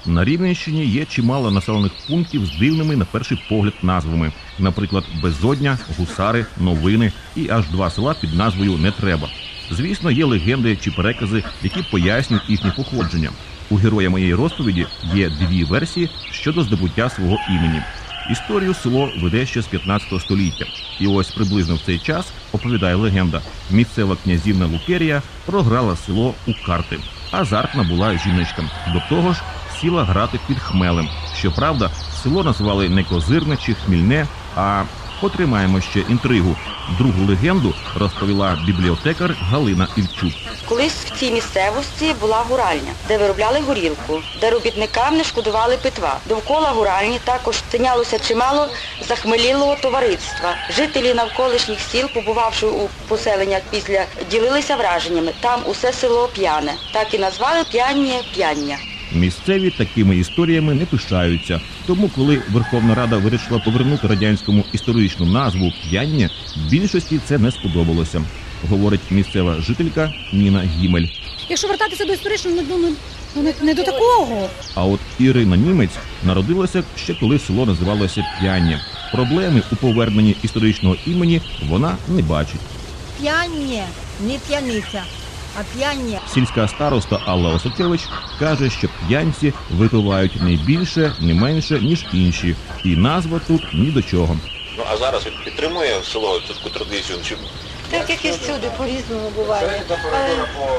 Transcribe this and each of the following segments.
На Рівненщині є чимало населених пунктів з дивними на перший погляд назвами. Наприклад, Безодня, Гусари, Новини і аж 2 села під назвою «Не треба». Звісно, є легенди чи перекази, які пояснюють їхнє походження. У героя моєї розповіді є 2 версії щодо здобуття свого імені. Історію село веде ще з 15 століття. І ось приблизно в цей час, оповідає легенда, місцева князівна Лукерія програла село у карти. Азартна була жіночка. До того ж, сіла грати під хмелем. Щоправда, село назвали не Козирне чи Хмільне, а потримаємо ще інтригу. Другу легенду розповіла бібліотекар Галина Ільчук. Колись в цій місцевості була гуральня, де виробляли горілку, де робітникам не шкодували питва. Довкола гуральні також тинялося чимало захмелілого товариства. Жителі навколишніх сіл, побувавши у поселеннях після, ділилися враженнями. Там усе село п'яне. Так і назвали п'яння. Місцеві такими історіями не пишаються. Тому, коли Верховна Рада вирішила повернути радянському історичну назву «П'яння», більшості це не сподобалося, говорить місцева жителька Ніна Гімель. Якщо вертатися до історичного, не до такого. А от Ірина Німець народилася ще коли село називалося П'яння. Проблеми у поверненні історичного імені вона не бачить. П'яння, не п'яниця, а п'яння. Сільська староста Алла Осадчевич каже, що п'янці випивають не більше, не менше, ніж інші. І назва тут ні до чого. Ну, а зараз він підтримує село таку традицію? Чи... Так, як і всюди, по-різному буває. Але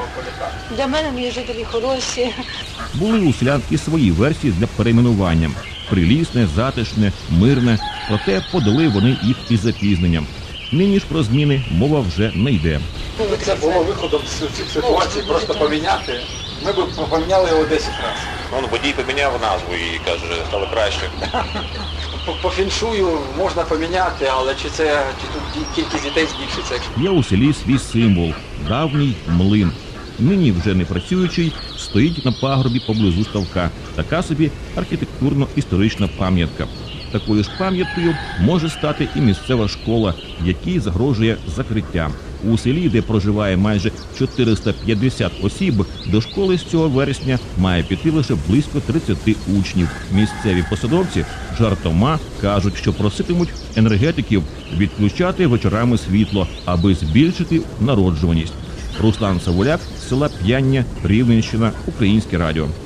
для мене мої жителі хороші. Були у селян і свої версії для перейменування. Прилісне, затишне, мирне. Проте подали вони їх із запізненням. Нині ж про зміни мова вже не йде. Це було виходом з цих ситуацій, просто поміняти. Ми б поміняли його 10 разів. Ну, водій поміняв назву і каже, стало краще. По фіншую можна поміняти, але чи тут кількість дітей збільшиться? Є у селі свій символ – давній млин. Нині вже не працюючий, стоїть на пагорбі поблизу ставка. Така собі архітектурно-історична пам'ятка. Такою ж пам'яткою може стати і місцева школа, якій загрожує закриття. У селі, де проживає майже 450 осіб, до школи з цього вересня має піти лише близько 30 учнів. Місцеві посадовці жартома кажуть, що проситимуть енергетиків відключати вечорами світло, аби збільшити народжуваність. Руслан Савуляк, з села П'яння, Рівненщина, Українське радіо.